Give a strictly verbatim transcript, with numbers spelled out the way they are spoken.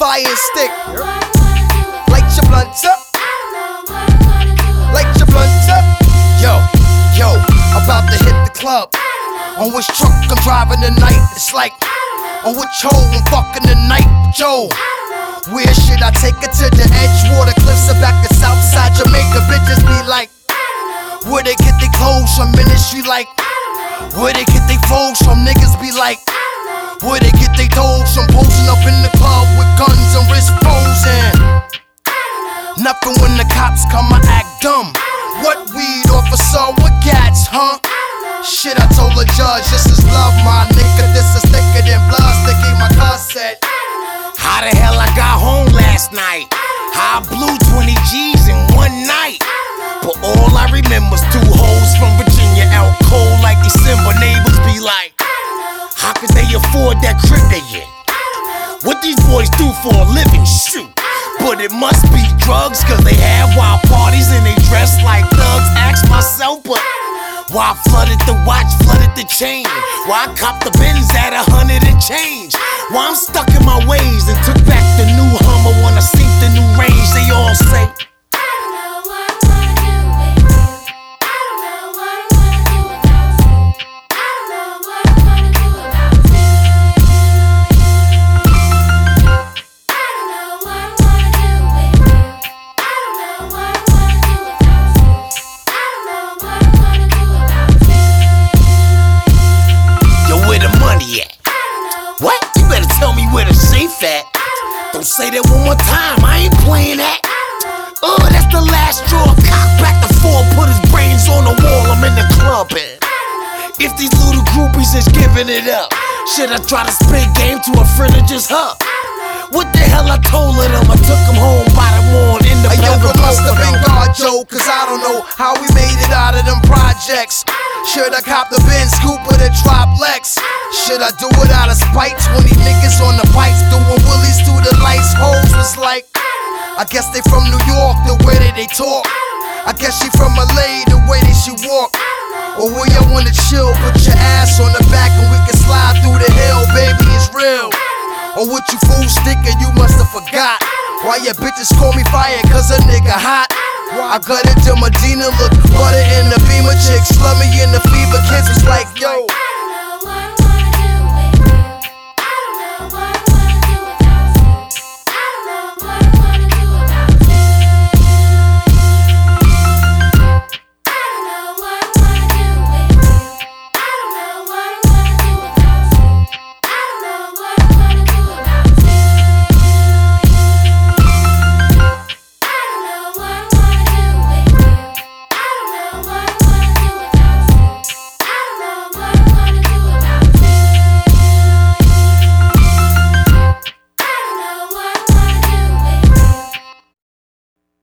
fire and stick. Light your blunts up. Light your blunts up. Yo, yo, about to hit the club. On which truck I'm driving tonight? It's like, on which hole I'm fucking tonight? Joe, where should I take it to the Edgewater Cliffs or back to Southside Jamaica? Bitches be like, where they get their clothes from? Ministry like, where they get their foes from? Niggas be like, where they get their dogs from? Posing up in the club with guns and wrist frozen. Nothing when the cops come, I act dumb. What weed officer with gats, huh? Shit, I told the judge, this is love, my nigga. This is thicker than blood, sticky. My cousin said, how the hell I got home last night? How I blew twenty G's in one night. But all I remember's two hoes from Virginia out cold like December. Neighbors be like, how could they afford that crib they in? What these boys do for a living? Shoot. But it must be drugs, cause they have wild parties and they dress like thugs. Ask myself, but why I flooded the watch, flooded the chain? Why I copped the Benz at a hundred and change? Why I'm stuck in my ways and took back the new Hummer when I seen the new range? They all say, what? You better tell me where the safe at. Don't say that one more time, I ain't playing that. Oh, that's the last straw. Cock back the four, put his brains on the wall, I'm in the club and if these little groupies is giving it up, should I try to spit game to a friend or just her? What the hell I told her them? I took him home by the morning in the hey, yo, it must have been God, Joe. Joe, cause I don't know how we made it out of them projects. Should I cop the Benz Cooper to drop Lex? Should I do it out of spite? twenty niggas on the pipes doing willies through the lights. Hoes was like, I guess they from New York, the way that they talk. I guess she from L A, the way that she walk. Or where y'all wanna chill, put your ass on the back and we can slide through the hill, baby, it's real. Or what you fools thinking you must have forgot? Why your bitches call me fire cause a nigga hot? I got it to Medina, look butter in the Beamer. Chicks slummy in the fever, kids was like, yo,